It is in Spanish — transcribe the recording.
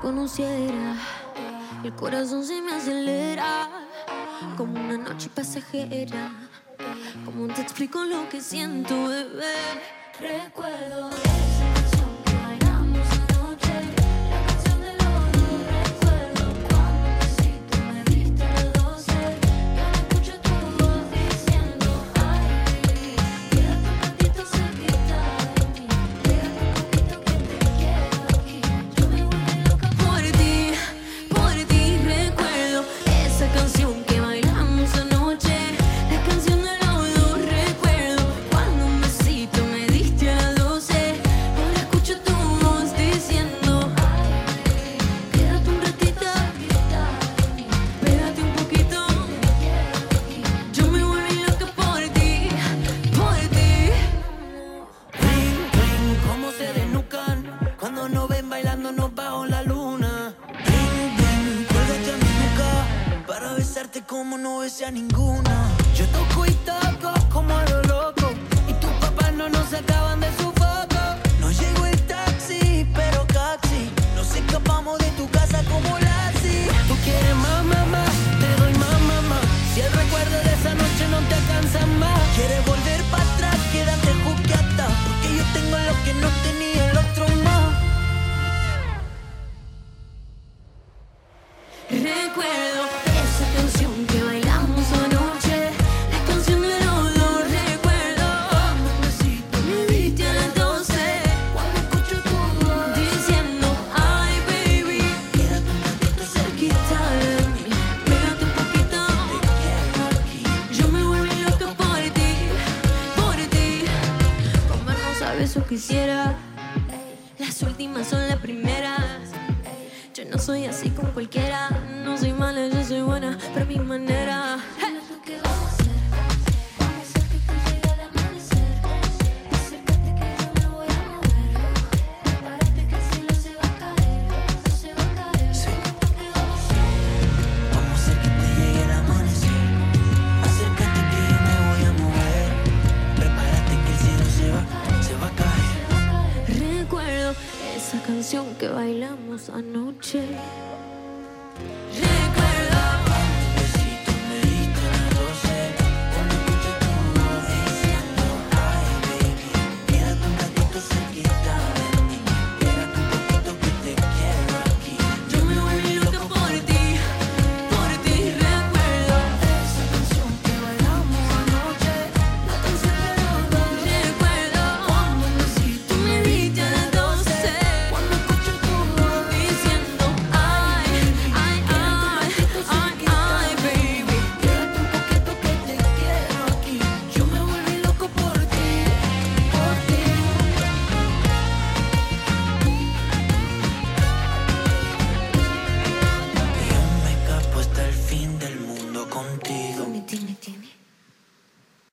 conociera, el corazón se me acelera como una noche pasajera. ¿Cómo te explico lo que siento, bebé? Recuerdo esa canción que bailamos anoche, la canción de los dos. Recuerdo cuando un besito me diste a las 12 y ahora escucho tu voz diciendo: ay, baby, quédate un ratito cerquita de mí, quédate un poquito que te quiero aquí. Yo me vuelvo loca por ti. Recuerdo esa canción que bailamos anoche, la canción de los dos. Recuerdo cuando un besito me diste a las 12 y ahora escucho tu voz diciendo: ay, baby, quédate un ratito cerquita de mí, pégate un poquito, yo me volví loca por ti. Ring, ring, cómo se desnucan cuando nos ven bailándonos bajo la luna. Ring, ring, cuélgate a mi nuca para besarte como no besé a ninguna. Yo toco y toco como a lo loco y tus papás no nos sacaban de su foco. No llegó el taxi, pero casi nos escapamos de tu casa como Lassie. Tú quieres más, mamá, te doy más, mamá. Si el recuerdo de esa noche no te alcanza más, quieres volver para atrás, quédate juqueata, porque yo tengo lo que no tenía el otro más. Recuerdo esa canción que bailamos anoche, la canción de los dos. Recuerdo cuando un besito me diste a las 12, cuando escucho tu voz diciendo: ay, baby, quédate un ratito cerquita de mí, pégate un poquito, te quiero aquí. Yo me volví loca por ti. Comernos a besos quisiera, las últimas son las primeras. Yo no soy así con cualquiera, no soy mala, yo soy buena, pero a mi manera. ¿Qué vamos a hacer? Vamos a hacer que te llegue al amanecer. Acércate que yo me voy a mover. Prepárate que el cielo se va a caer, se va a caer. Sí. ¿Qué vamos a hacer? Vamos a hacer que te llegue el amanecer. Acércate que yo me voy a mover. Prepárate que el cielo se va a caer. Recuerdo esa canción que bailamos anoche.